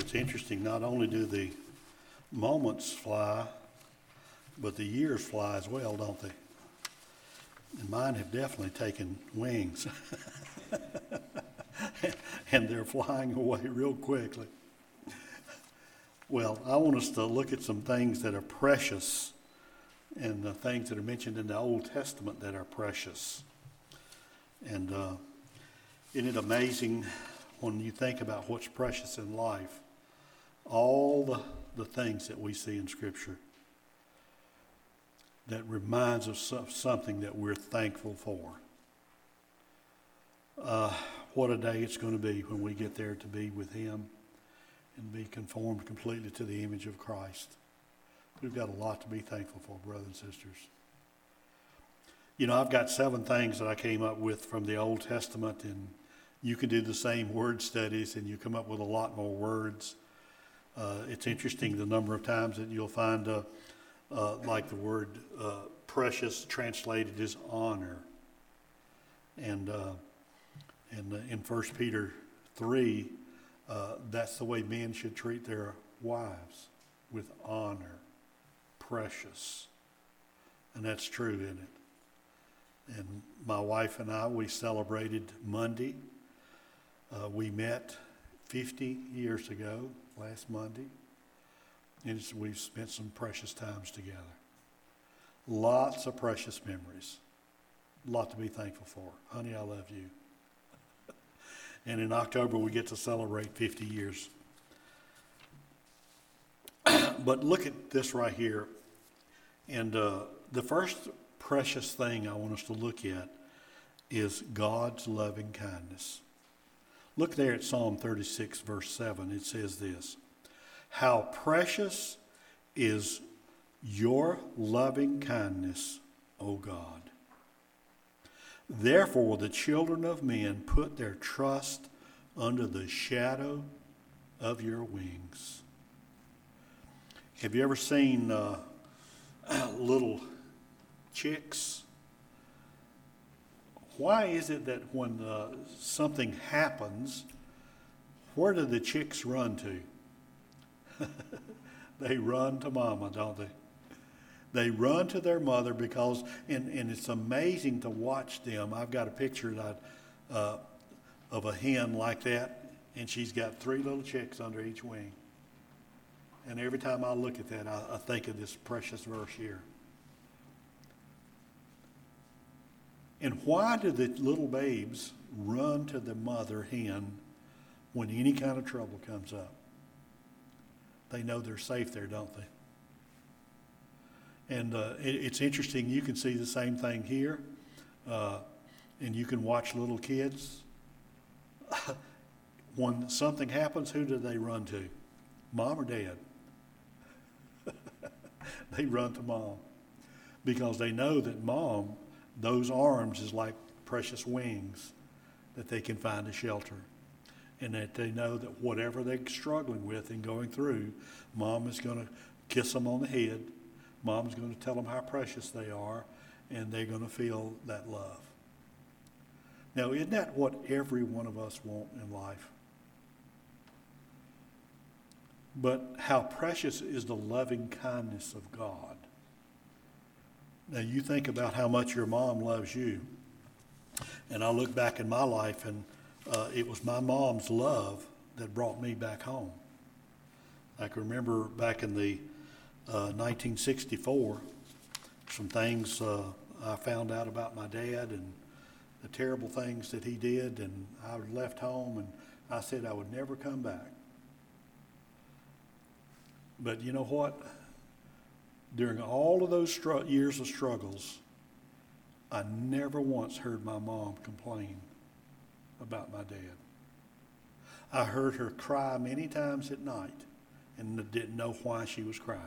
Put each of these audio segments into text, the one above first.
It's interesting, not only do the moments fly, but the years fly as well, don't they? And mine have definitely taken wings. And they're flying away real quickly. Well, I want us to look at some things that are precious and the things that are mentioned in the Old Testament that are precious. And isn't it amazing when you think about what's precious in life, all the things that we see in Scripture that reminds us of something that we're thankful for. What a day it's going to be when we get there to be with Him and be conformed completely to the image of Christ. We've got a lot to be thankful for, brothers and sisters. You know, I've got 7 things that I came up with from the Old Testament, and you can do the same word studies and you come up with a lot more words. It's interesting the number of times that you'll find like the word precious translated as honor. And in 1 Peter 3, that's the way men should treat their wives, with honor, precious. And that's true, isn't it? And my wife and I, we celebrated Monday. We met 50 years ago, last Monday. And we've spent some precious times together. Lots of precious memories. A lot to be thankful for. Honey, I love you. And in October, we get to celebrate 50 years. But look at this right here. And the first precious thing I want us to look at is God's loving kindness. Look there at Psalm 36, verse 7. It says this: "How precious is your loving kindness, O God. Therefore the children of men put their trust under the shadow of your wings." Have you ever seen little chicks? Why is it that when something happens, where do the chicks run to? They run to mama, don't they? They run to their mother because, and it's amazing to watch them. I've got a picture of a hen like that, and she's got 3 little chicks under each wing. And every time I look at that, I think of this precious verse here. And why do the little babes run to the mother hen when any kind of trouble comes up? They know they're safe there, don't they? And it's interesting. You can see the same thing here. And you can watch little kids. When something happens, who do they run to? Mom or dad? They run to mom. Because they know that mom, those arms is like precious wings that they can find a shelter. And that they know that whatever they're struggling with and going through, mom is going to kiss them on the head. Mom's going to tell them how precious they are, and they're going to feel that love. Now, isn't that what every one of us want in life? But how precious is the loving kindness of God? Now, you think about how much your mom loves you. And I look back in my life, and it was my mom's love that brought me back home. I can remember back in the 1964, some things I found out about my dad and the terrible things that he did, and I left home, and I said I would never come back. But you know what? During all of those years of struggles, I never once heard my mom complain about my dad. I heard her cry many times at night and didn't know why she was crying.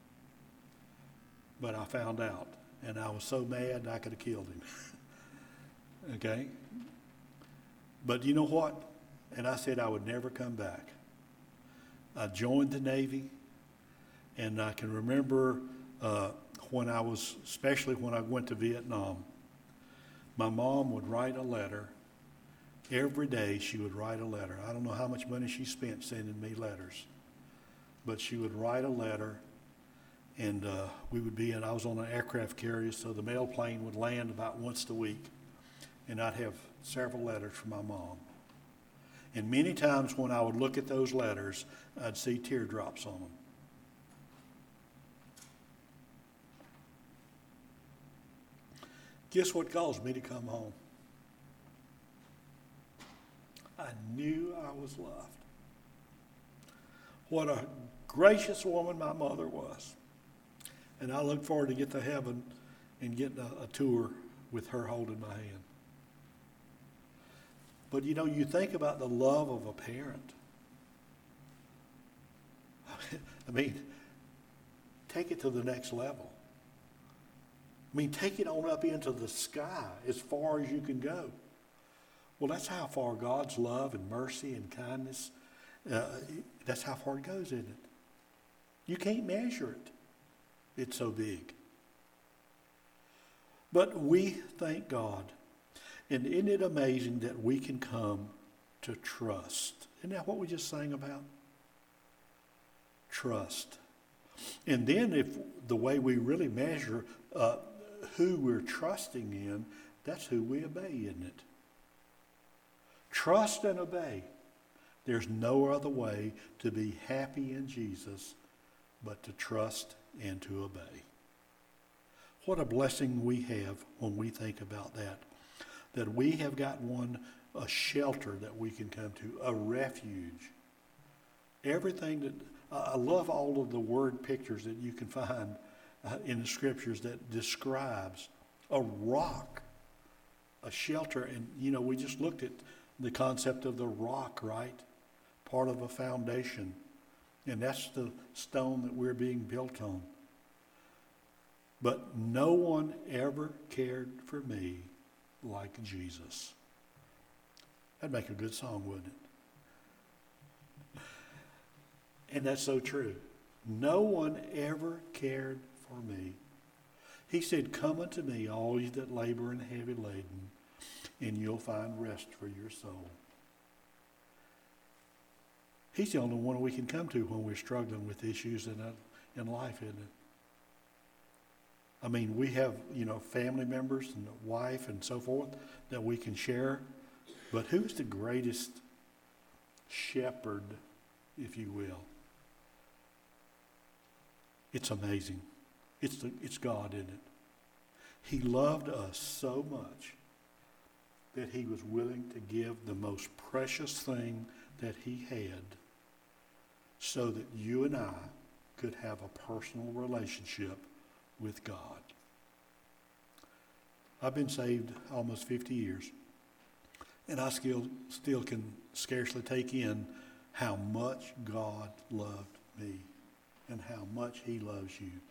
But I found out, and I was so mad I could have killed him. Okay? But you know what? And I said I would never come back. I joined the Navy, and I can remember especially when I went to Vietnam, my mom would write a letter, Every day she would write a letter. I don't know how much money she spent sending me letters, but she would write a letter, and I was on an aircraft carrier, so the mail plane would land about once a week, and I'd have several letters from my mom. And many times when I would look at those letters, I'd see teardrops on them. Guess what caused me to come home? I knew I was loved. What a gracious woman my mother was. And I look forward to get to heaven and getting a tour with her holding my hand. But you know, you think about the love of a parent. I mean, take it to the next level. I mean, take it on up into the sky as far as you can go. Well, that's how far God's love and mercy and kindness, that's how far it goes, isn't it? You can't measure it. It's so big. But we thank God. And isn't it amazing that we can come to trust? Isn't that what we just sang about? Trust. And then if the way we really measure who we're trusting in, that's who we obey, isn't it? Trust and obey. There's no other way to be happy in Jesus but to trust and to obey. What a blessing we have when we think about that. That we have got a shelter that we can come to, a refuge. Everything that, I love all of the word pictures that you can find in the scriptures that describes a rock, a shelter. And, you know, we just looked at the concept of the rock, right? Part of a foundation. And that's the stone that we're being built on. But no one ever cared for me like Jesus. That'd make a good song, wouldn't it? And that's so true. No one ever cared for me. He said, "Come unto me, all ye that labor and heavy laden, and you'll find rest for your soul." He's the only one we can come to when we're struggling with issues in life, isn't it? I mean, we have, you know, family members and a wife and so forth that we can share. But who's the greatest shepherd, if you will? It's amazing. It's God, isn't it? He loved us so much that he was willing to give the most precious thing that he had so that you and I could have a personal relationship with God. I've been saved almost 50 years, and I still can scarcely take in how much God loved me and how much he loves you.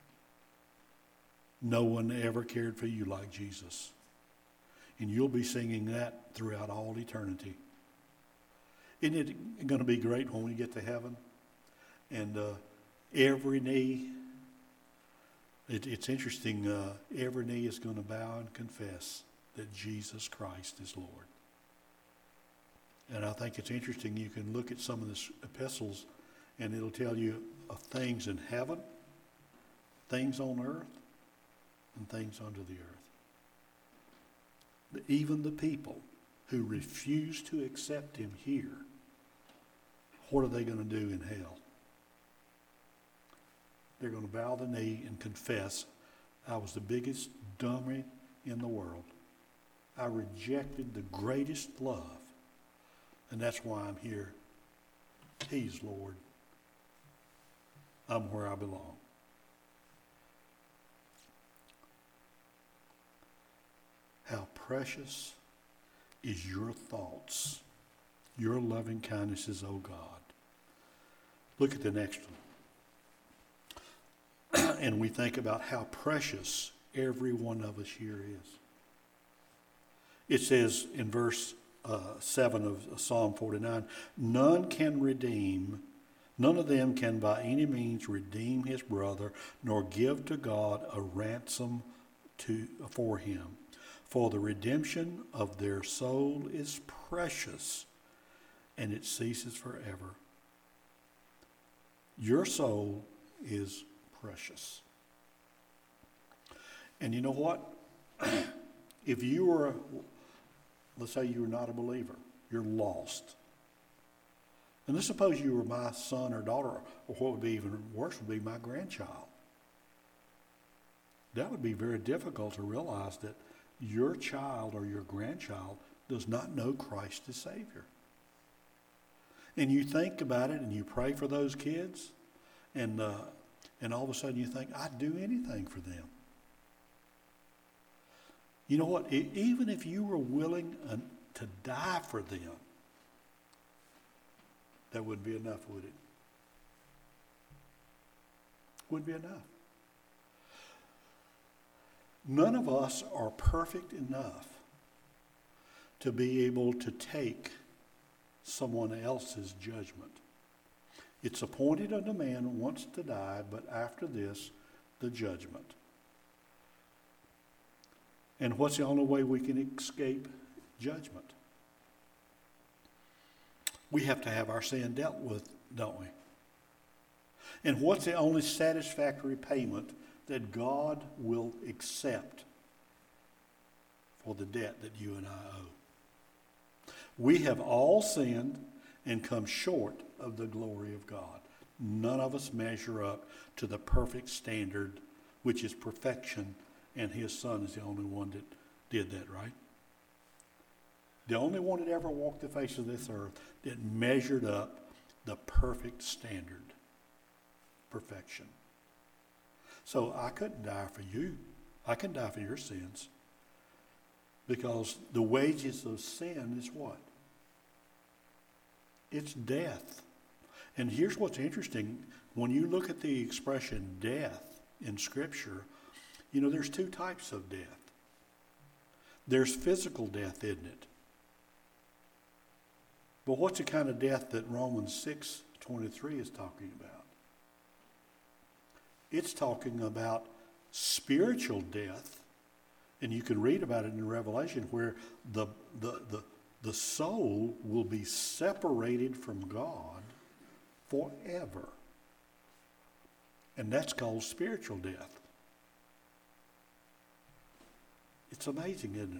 No one ever cared for you like Jesus. And you'll be singing that throughout all eternity. Isn't it going to be great when we get to heaven? And every knee, it's interesting, every knee is going to bow and confess that Jesus Christ is Lord. And I think it's interesting, you can look at some of the epistles and it'll tell you of things in heaven, things on earth, and things under the earth. But even the people who refuse to accept him here, what are they going to do in hell? They're going to bow the knee and confess, I was the biggest dummy in the world. I rejected the greatest love, and that's why I'm here. He's Lord. I'm where I belong. How precious is your thoughts, your loving kindnesses, O God. Look at the next one. And we think about how precious every one of us here is. It says in verse 7 of Psalm 49, none of them can by any means redeem his brother, nor give to God a ransom for him. For the redemption of their soul is precious, and it ceases forever. Your soul is precious. And you know what? If you were, let's say you were not a believer, you're lost. And let's suppose you were my son or daughter, or what would be even worse would be my grandchild. That would be very difficult to realize that your child or your grandchild does not know Christ as Savior. And you think about it and you pray for those kids, and all of a sudden you think, I'd do anything for them. You know what? Even if you were willing to die for them, that wouldn't be enough, would it? Wouldn't be enough. None of us are perfect enough to be able to take someone else's judgment. It's appointed unto man once to die, but after this, the judgment. And what's the only way we can escape judgment? We have to have our sin dealt with, don't we? And what's the only satisfactory payment that God will accept for the debt that you and I owe? We have all sinned and come short of the glory of God. None of us measure up to the perfect standard, which is perfection, and his Son is the only one that did that, right? The only one that ever walked the face of this earth that measured up the perfect standard, perfection. So I couldn't die for you. I can die for your sins. Because the wages of sin is what? It's death. And here's what's interesting. When you look at the expression death in Scripture, you know, there's two types of death. There's physical death, isn't it? But what's the kind of death that Romans 6:23 is talking about? It's talking about spiritual death, and you can read about it in Revelation, where the soul will be separated from God forever. And that's called spiritual death. It's amazing, isn't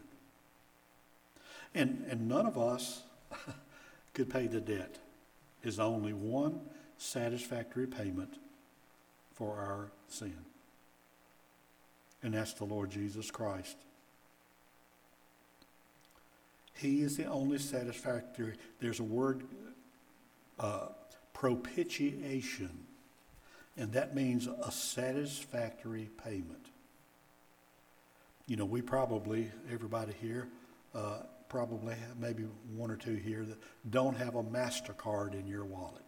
it? And none of us could pay the debt. There's only one satisfactory payment for our sin. And that's the Lord Jesus Christ. He is the only satisfactory. There's a word, propitiation, and that means a satisfactory payment. You know, we probably, everybody here, probably have maybe one or two here that don't have a MasterCard in your wallet.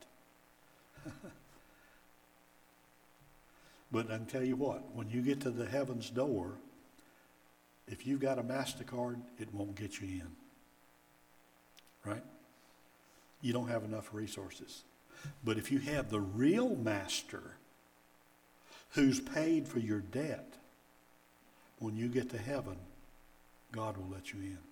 But I can tell you what, when you get to the heaven's door, if you've got a MasterCard, it won't get you in. Right? You don't have enough resources. But if you have the real master who's paid for your debt, when you get to heaven, God will let you in.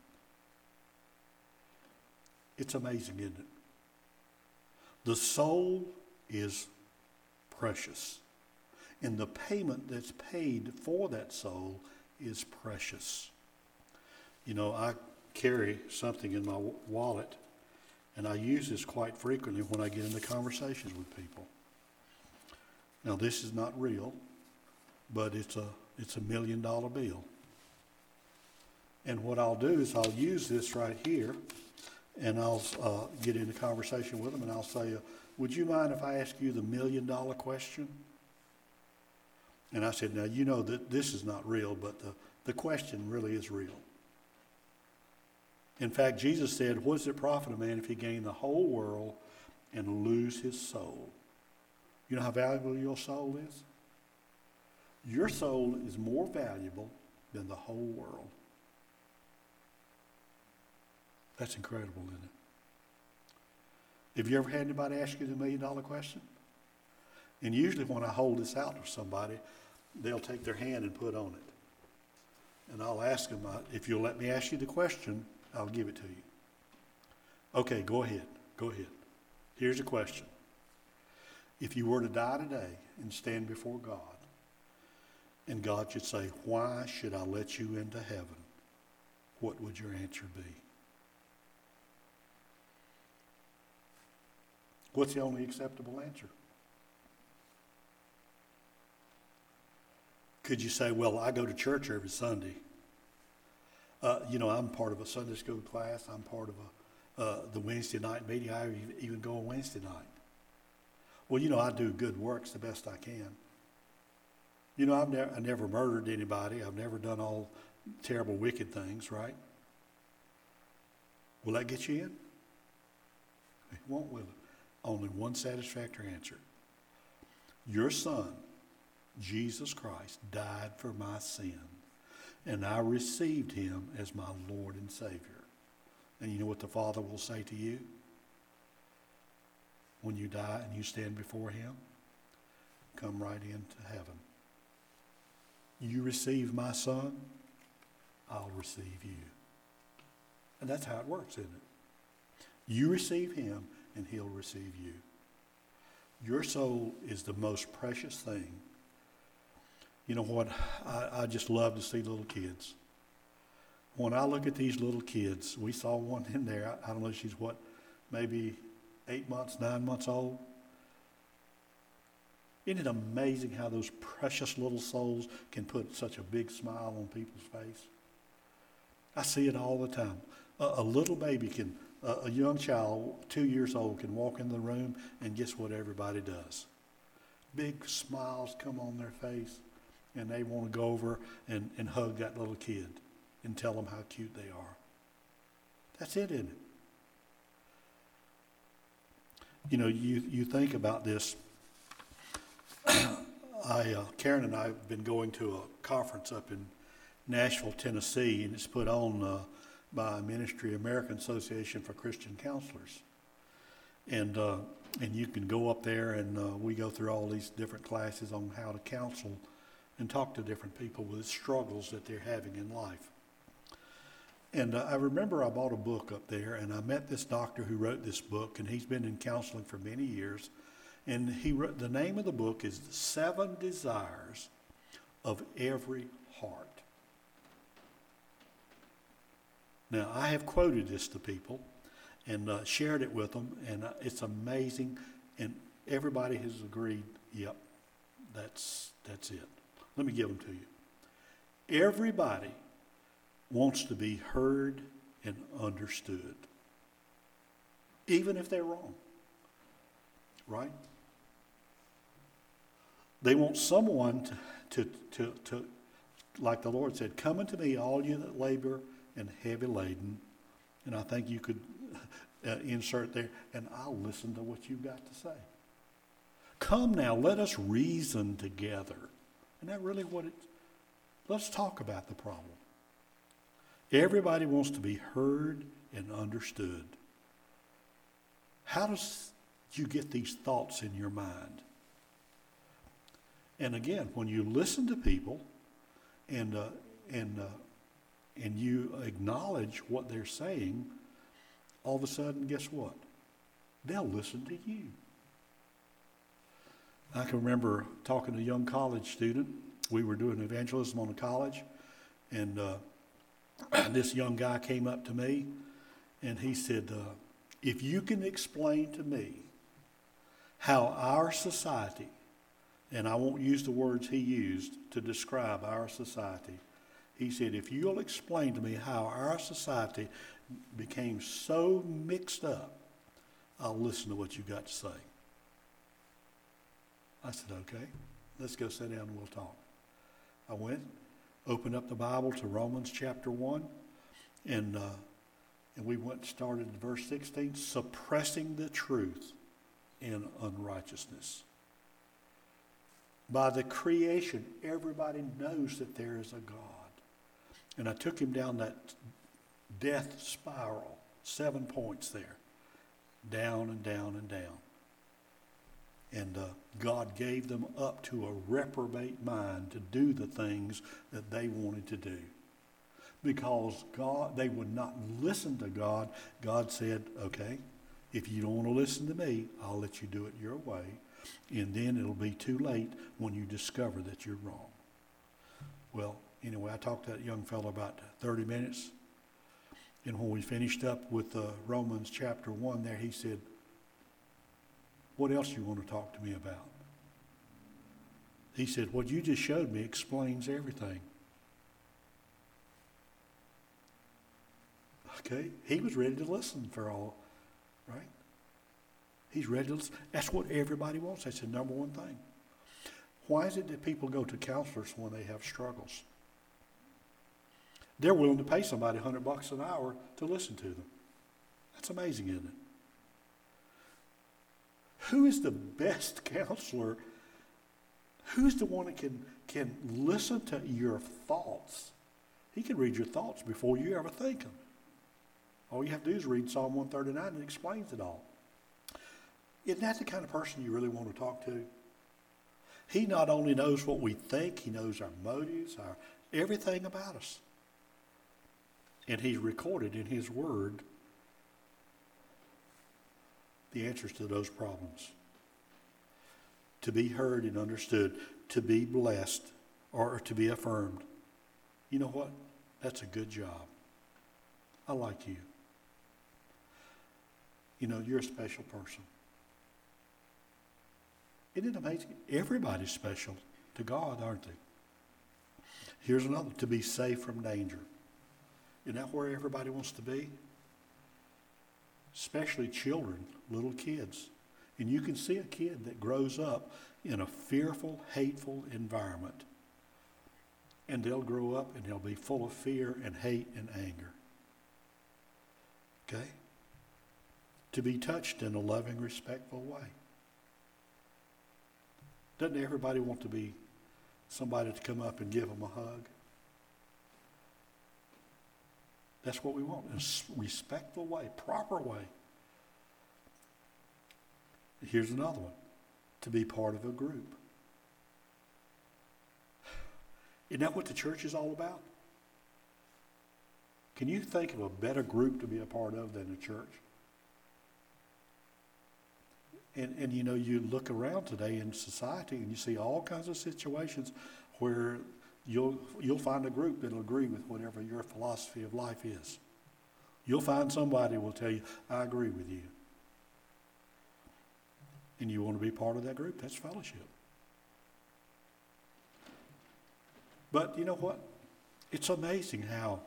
It's amazing, isn't it? The soul is precious. And the payment that's paid for that soul is precious. You know, I carry something in my wallet, and I use this quite frequently when I get into conversations with people. Now, this is not real, but it's a $1 million bill. And what I'll do is I'll use this right here, and I'll get into conversation with them, and I'll say, would you mind if I ask you the $1 million question? And I said, now, you know that this is not real, but the question really is real. In fact, Jesus said, what does it profit a man if he gain the whole world and lose his soul? You know how valuable your soul is? Your soul is more valuable than the whole world. That's incredible, isn't it? Have you ever had anybody ask you the $1 million question? And usually when I hold this out to somebody, they'll take their hand and put on it. And I'll ask them, if you'll let me ask you the question, I'll give it to you. Okay, go ahead. Go ahead. Here's a question. If you were to die today and stand before God, and God should say, why should I let you into heaven? What would your answer be? What's the only acceptable answer? Could you say, well, I go to church every Sunday. I'm part of a Sunday school class. I'm part of the Wednesday night meeting. I even go on Wednesday night. Well, I do good works the best I can. I never murdered anybody. I've never done all terrible, wicked things, right? Will that get you in? It won't, will it? Only one satisfactory answer. Your Son, Jesus Christ, died for my sin, and I received him as my Lord and Savior. And you know what the Father will say to you when you die and you stand before him? Come right into heaven. You receive my Son, I'll receive you. And that's how it works, isn't it? You receive him, and he'll receive you. Your soul is the most precious thing. You know what? I just love to see little kids. When I look at these little kids, we saw one in there. I don't know, she's maybe 8 months, 9 months old. Isn't it amazing how those precious little souls can put such a big smile on people's face? I see it all the time. A little baby a young child, 2 years old, can walk in the room and guess what everybody does? Big smiles come on their face, and they want to go over and hug that little kid and tell them how cute they are. That's it, isn't it? You think about this. Karen and I have been going to a conference up in Nashville, Tennessee, and it's put on by Ministry American Association for Christian Counselors. And you can go up there, and we go through all these different classes on how to counsel and talk to different people with struggles that they're having in life. And I remember I bought a book up there, and I met this doctor who wrote this book, and he's been in counseling for many years. And he wrote, the name of the book is The 7 Desires of Every Heart. Now, I have quoted this to people and shared it with them, and it's amazing. And everybody has agreed, yep, that's it. Let me give them to you. Everybody wants to be heard and understood, even if they're wrong, right? They want someone to like the Lord said, come unto me, all you that labor and heavy laden. And I think you could insert there, and I'll listen to what you've got to say. Come now, let us reason together. Isn't that really what let's talk about the problem. Everybody wants to be heard and understood. How does you get these thoughts in your mind? And again, when you listen to people and you acknowledge what they're saying, all of a sudden, guess what? They'll listen to you. I can remember talking to a young college student. We were doing evangelism on a college, and this young guy came up to me, and he said, if you can explain to me how our society, and I won't use the words he used to describe our society, he said, if you'll explain to me how our society became so mixed up, I'll listen to what you've got to say. I said, okay, let's go sit down and we'll talk. I went, opened up the Bible to Romans chapter 1, and we went and started in verse 16, suppressing the truth in unrighteousness. By the creation, everybody knows that there is a God. And I took him down that death spiral, 7 points there, down and down and down. And God gave them up to a reprobate mind to do the things that they wanted to do. because they would not listen to God. God said, okay, if you don't want to listen to me, I'll let you do it your way. And then it'll be too late when you discover that you're wrong. Well, anyway, I talked to that young fellow about 30 minutes. And when we finished up with Romans chapter 1 there, he said, what else you want to talk to me about? He said, what you just showed me explains everything. Okay, he was ready to listen for all, right? He's ready to listen. That's what everybody wants. That's the number one thing. Why is it that people go to counselors when they have struggles? They're willing to pay somebody $100 an hour to listen to them. That's amazing, isn't it? Who is the best counselor? Who's the one that can listen to your thoughts? He can read your thoughts before you ever think them. All you have to do is read Psalm 139 and it explains it all. Isn't that the kind of person you really want to talk to? He not only knows what we think, he knows our motives, everything about us. And he's recorded in his word the answers to those problems. To be heard and understood, to be blessed, or to be affirmed. You know what? That's a good job. I like you. You know, you're a special person. Isn't it amazing? Everybody's special to God, aren't they? Here's another, to be safe from danger. Isn't that where everybody wants to be? Especially children, little kids. And you can see a kid that grows up in a fearful, hateful environment. And they'll grow up and they'll be full of fear and hate and anger. Okay? To be touched in a loving, respectful way. Doesn't everybody want to be somebody to come up and give them a hug? That's what we want, in a respectful way, proper way. Here's another one, to be part of a group. Isn't that what the church is all about? Can you think of a better group to be a part of than the church? And you know, you look around today in society and you see all kinds of situations where you'll find a group that'll agree with whatever your philosophy of life is. You'll find somebody who will tell you, I agree with you. And you want to be part of that group, that's fellowship. But you know what? It's amazing how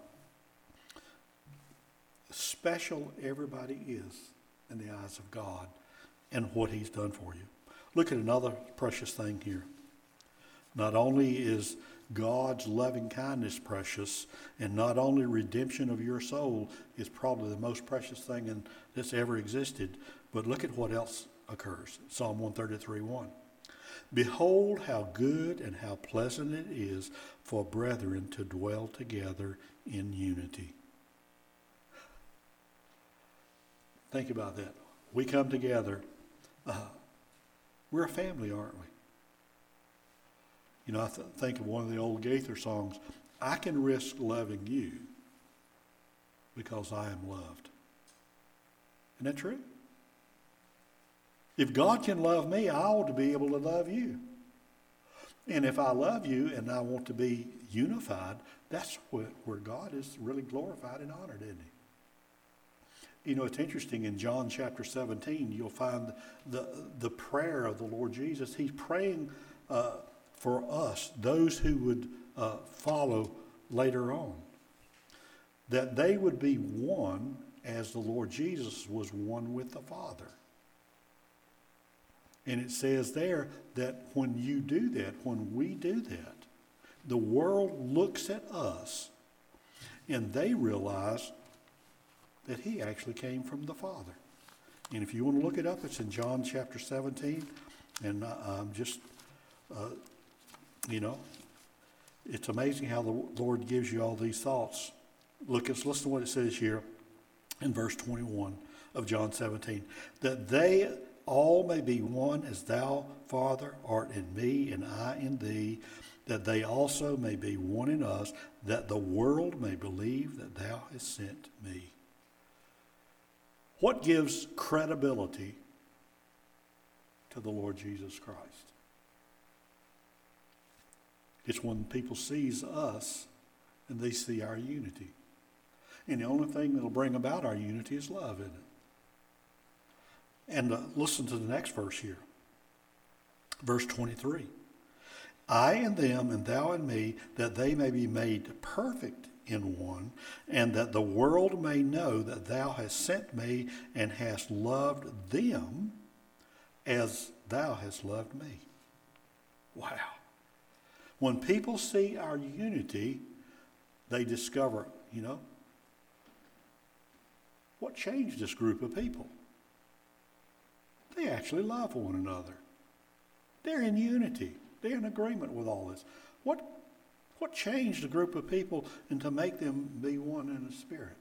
special everybody is in the eyes of God and what he's done for you. Look at another precious thing here. Not only is God's loving kindness precious, and not only redemption of your soul is probably the most precious thing that's ever existed, but look at what else occurs. Psalm 133:1. Behold how good and how pleasant it is for brethren to dwell together in unity. Think about that. We come together. We're a family, aren't we? You know, I think of one of the old Gaither songs, I can risk loving you because I am loved. Isn't that true? If God can love me, I ought to be able to love you. And if I love you and I want to be unified, that's where God is really glorified and honored, isn't he? You know, it's interesting, in John chapter 17, you'll find the prayer of the Lord Jesus. He's praying for us, those who would follow later on, that they would be one as the Lord Jesus was one with the Father. And it says there that when you do that, when we do that, the world looks at us and they realize that he actually came from the Father. And if you want to look it up, it's in John chapter 17. And you know, it's amazing how the Lord gives you all these thoughts. Listen to what it says here in verse 21 of John 17. That they all may be one as thou, Father, art in me and I in thee, that they also may be one in us, that the world may believe that thou hast sent me. What gives credibility to the Lord Jesus Christ? It's when people sees us and they see our unity. And the only thing that will bring about our unity is love, isn't it? And listen to the next verse here. Verse 23. I and them, and thou and me, that they may be made perfect in one, and that the world may know that thou hast sent me and hast loved them as thou hast loved me. Wow. When people see our unity, they discover, what changed this group of people? They actually love one another. They're in unity. They're in agreement with all this. What changed a group of people and to make them be one in the Spirit?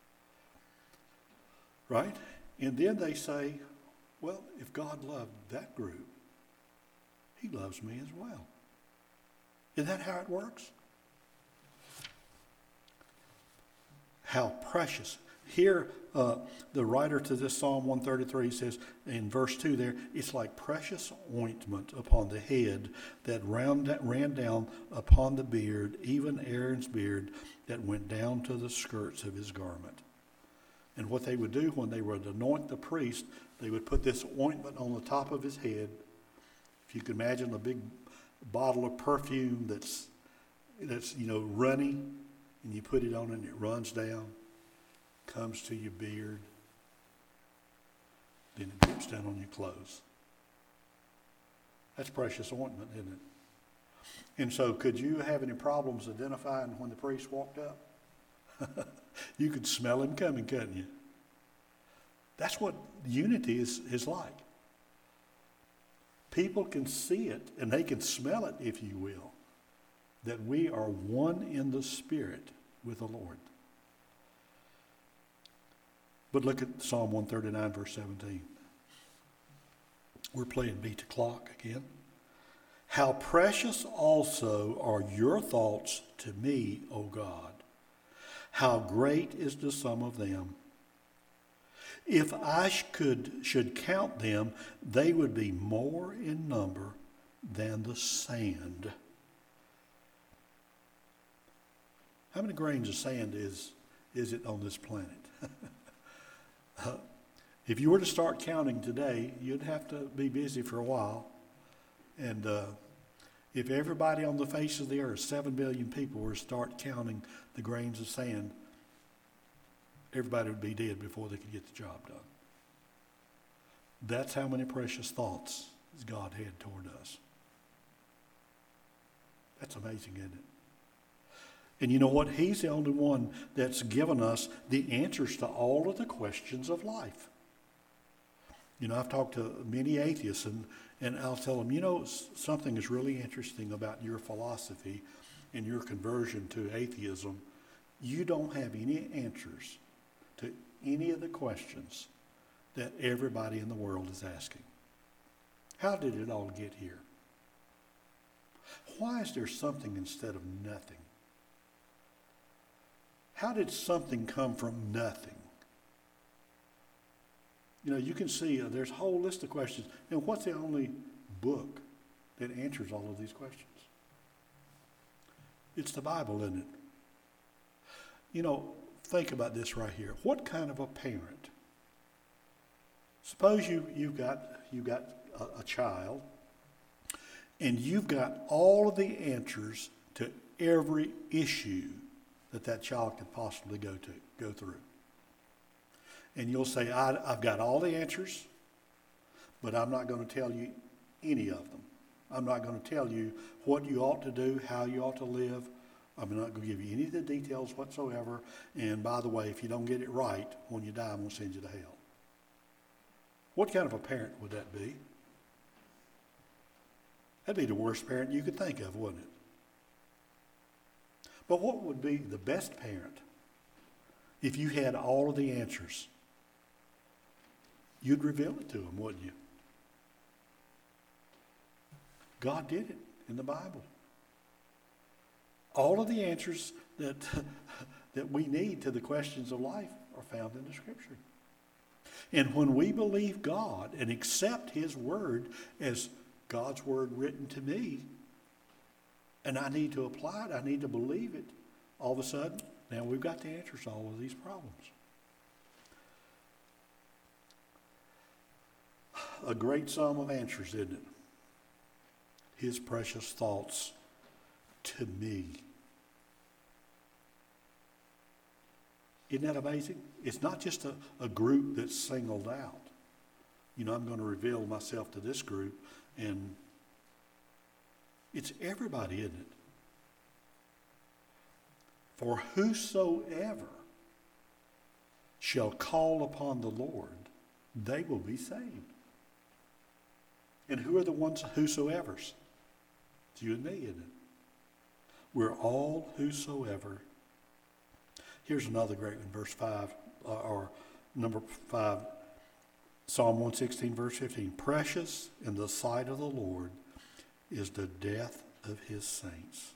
Right? And then they say, well, if God loved that group, he loves me as well. Is that how it works? How precious. Here, the writer to this Psalm 133 says in verse 2 there, it's like precious ointment upon the head that ran down upon the beard, even Aaron's beard that went down to the skirts of his garment. And what they would do when they would anoint the priest, they would put this ointment on the top of his head. If you can imagine a big bottle of perfume that's runny, and you put it on and it runs down, comes to your beard, then it drips down on your clothes. That's precious ointment, isn't it? And so could you have any problems identifying when the priest walked up? You could smell him coming, couldn't you? That's what unity is like. People can see it and they can smell it, if you will, that we are one in the Spirit with the Lord. But look at Psalm 139, verse 17. We're playing beat the clock again. How precious also are your thoughts to me, O God. How great is the sum of them. If I should count them, they would be more in number than the sand. How many grains of sand is it on this planet? If you were to start counting today, you'd have to be busy for a while. And if everybody on the face of the earth, 7 billion people, were to start counting the grains of sand, everybody would be dead before they could get the job done. That's how many precious thoughts God had toward us. That's amazing, isn't it? And you know what? He's the only one that's given us the answers to all of the questions of life. I've talked to many atheists, and I'll tell them, something is really interesting about your philosophy and your conversion to atheism. You don't have any answers to any of the questions that everybody in the world is asking. How did it all get here? Why is there something instead of nothing? How did something come from nothing? You can see there's a whole list of questions. And what's the only book that answers all of these questions? It's the Bible, isn't it? Think about this right here. What kind of a parent? Suppose you've got a child, and you've got all of the answers to every issue that child could possibly go through. And you'll say, I've got all the answers, but I'm not going to tell you any of them. I'm not going to tell you what you ought to do, how you ought to live. I'm not going to give you any of the details whatsoever. And by the way, if you don't get it right, when you die, I'm going to send you to hell. What kind of a parent would that be? That'd be the worst parent you could think of, wouldn't it? But what would be the best parent if you had all of the answers? You'd reveal it to them, wouldn't you? God did it in the Bible. All of the answers that, that we need to the questions of life are found in the Scripture. And when we believe God and accept His Word as God's Word written to me, and I need to apply it, I need to believe it, all of a sudden, now we've got the answers to all of these problems. A great sum of answers, isn't it? His precious thoughts to me. Isn't that amazing? It's not just a group that's singled out. You know, I'm going to reveal myself to this group, and it's everybody, isn't it? For whosoever shall call upon the Lord, they will be saved. And who are the ones whosoevers? It's you and me, isn't it? We're all whosoever. Here's another great one, verse 5, or number 5, Psalm 116, verse 15. Precious in the sight of the Lord is the death of His saints.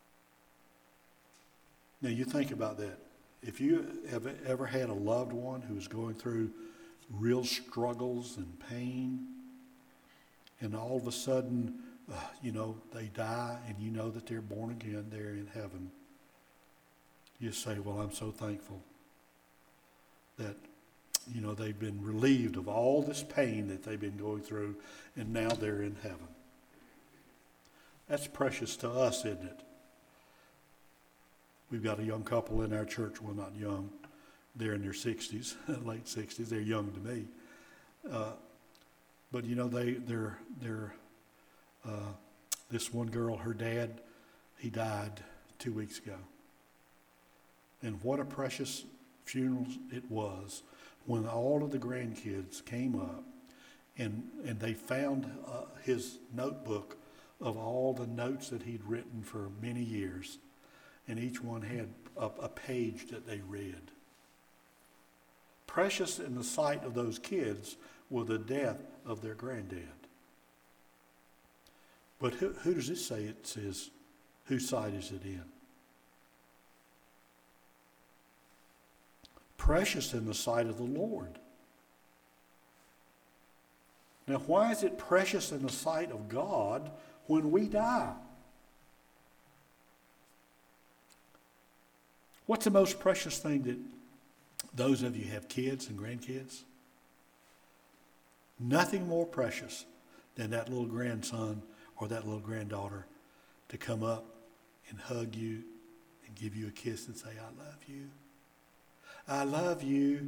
Now you think about that. If you have ever had a loved one who is going through real struggles and pain, and all of a sudden, they die, and you know that they're born again, they're in heaven. You say, well, I'm so thankful that, they've been relieved of all this pain that they've been going through, and now they're in heaven. That's precious to us, isn't it? We've got a young couple in our church. Well, not young. They're in their 60s, late 60s. They're young to me. But they're this one girl, her dad, he died 2 weeks ago. And what a precious funeral it was when all of the grandkids came up and they found his notebook of all the notes that he'd written for many years. And each one had a page that they read. Precious in the sight of those kids was the death of their granddad. But who does this say it says? Whose side is it in? Precious in the sight of the Lord. Now, why is it precious in the sight of God when we die? What's the most precious thing that those of you have kids and grandkids? Nothing more precious than that little grandson or that little granddaughter to come up and hug you and give you a kiss and say, I love you. I love you.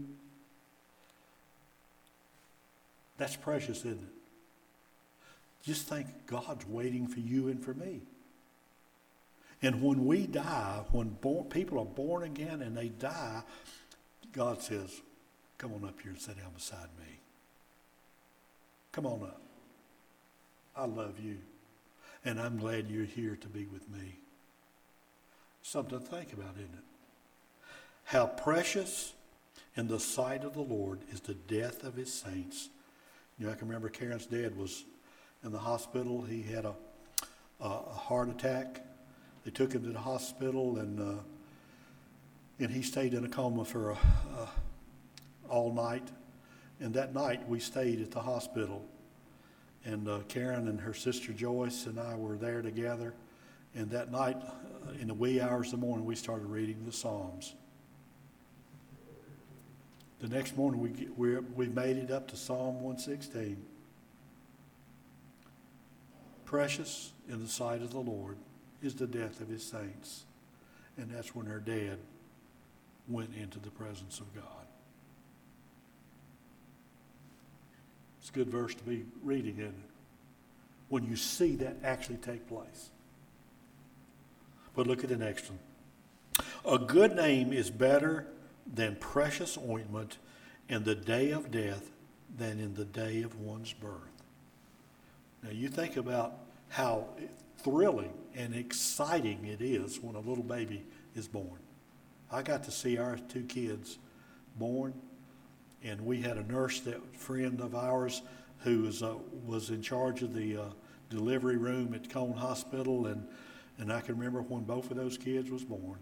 That's precious, isn't it? Just think God's waiting for you and for me. And when we die, when people are born again and they die, God says, come on up here and sit down beside me. Come on up. I love you. And I'm glad you're here to be with me. Something to think about, isn't it? How precious in the sight of the Lord is the death of His saints. I can remember Karen's dad was in the hospital. He had a heart attack. They took him to the hospital, and he stayed in a coma for all night. And that night we stayed at the hospital. And Karen and her sister Joyce and I were there together. And that night, in the wee hours of the morning, we started reading the Psalms. The next morning, we made it up to Psalm 116. Precious in the sight of the Lord is the death of His saints. And that's when her dad went into the presence of God. It's a good verse to be reading, isn't it? When you see that actually take place. But look at the next one. A good name is better than precious ointment in the day of death than in the day of one's birth. Now you think about how thrilling and exciting it is when a little baby is born. I got to see our 2 kids born, and we had a nurse, that friend of ours, who was in charge of the delivery room at Cone Hospital, and And I can remember when both of those kids was born.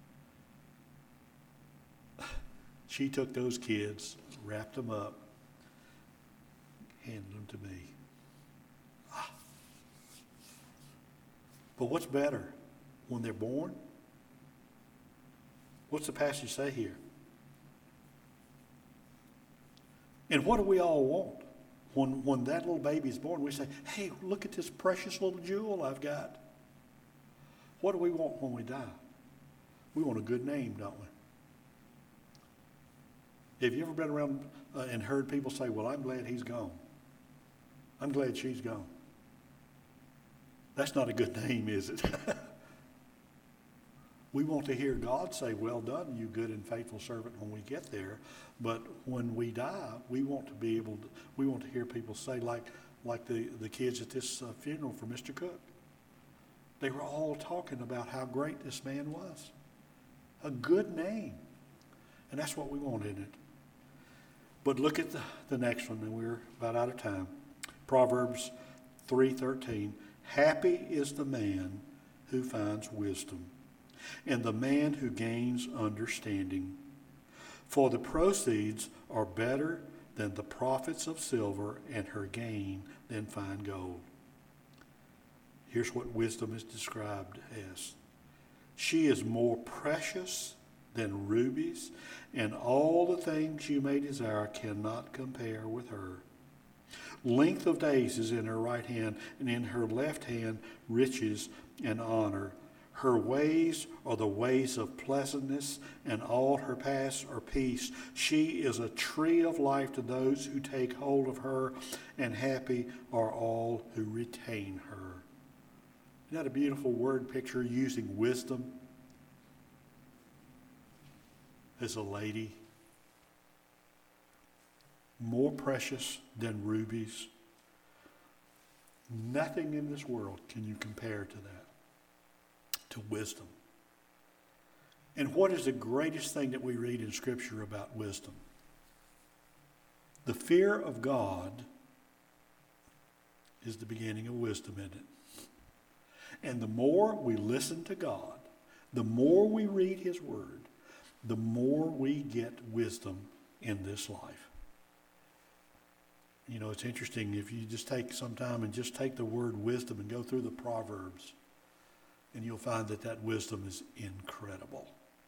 She took those kids, wrapped them up, handed them to me. But what's better? When they're born? What's the passage say here? And what do we all want? When that little baby is born, we say, hey, look at this precious little jewel I've got. What do we want when we die? We want a good name, don't we? Have you ever been around and heard people say, well, I'm glad he's gone. I'm glad she's gone. That's not a good name, is it? We want to hear God say, well done, you good and faithful servant, when we get there. But when we die, we want to hear people say, like the kids at this funeral for Mr. Cook. They were all talking about how great this man was. A good name. And that's what we want, isn't it? But look at the next one, and we're about out of time. Proverbs 3:13. Happy is the man who finds wisdom, and the man who gains understanding. For the proceeds are better than the profits of silver, and her gain than fine gold. Here's what wisdom is described as. She is more precious than rubies, and all the things you may desire cannot compare with her. Length of days is in her right hand, and in her left hand riches and honor. Her ways are the ways of pleasantness, and all her paths are peace. She is a tree of life to those who take hold of her, and happy are all who retain her. Isn't that a beautiful word picture, using wisdom as a lady? More precious than rubies. Nothing in this world can you compare to that, to wisdom. And what is the greatest thing that we read in Scripture about wisdom? The fear of God is the beginning of wisdom, isn't it? And the more we listen to God, the more we read His Word, the more we get wisdom in this life. You know, it's interesting if you just take some time and just take the word wisdom and go through the Proverbs, and you'll find that wisdom is incredible.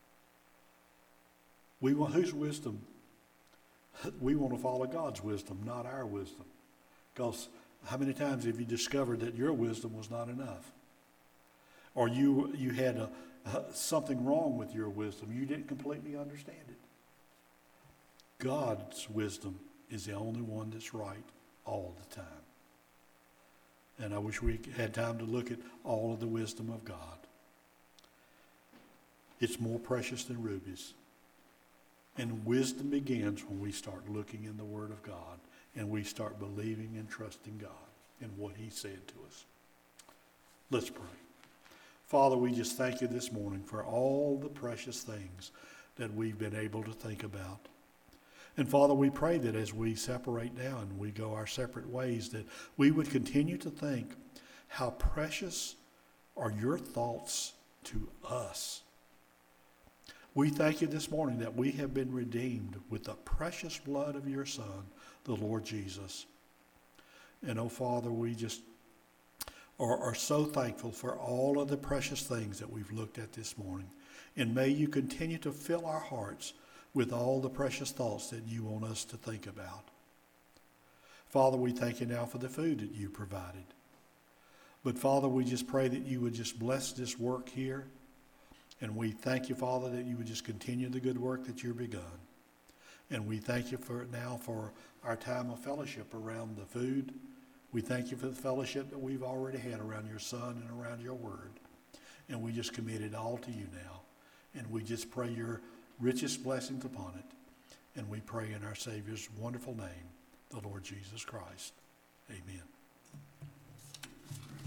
We want whose wisdom? We want to follow God's wisdom, not our wisdom. Because how many times have you discovered that your wisdom was not enough? Or you had something wrong with your wisdom. You didn't completely understand it. God's wisdom is the only one that's right all the time. And I wish we had time to look at all of the wisdom of God. It's more precious than rubies. And wisdom begins when we start looking in the Word of God and we start believing and trusting God in what He said to us. Let's pray. Father, we just thank you this morning for all the precious things that we've been able to think about. And Father, we pray that as we separate now and we go our separate ways, that we would continue to think how precious are your thoughts to us. We thank you this morning that we have been redeemed with the precious blood of your Son, the Lord Jesus. And oh Father, we just are so thankful for all of the precious things that we've looked at this morning. And may you continue to fill our hearts with all the precious thoughts that you want us to think about. Father, we thank you now for the food that you provided. But Father, we just pray that you would just bless this work here. And we thank you, Father, that you would just continue the good work that you've begun. And we thank you for our time of fellowship around the food. We thank you for the fellowship that we've already had around your Son and around your Word. And we just commit it all to you now. And we just pray your richest blessings upon it. And we pray in our Savior's wonderful name, the Lord Jesus Christ. Amen.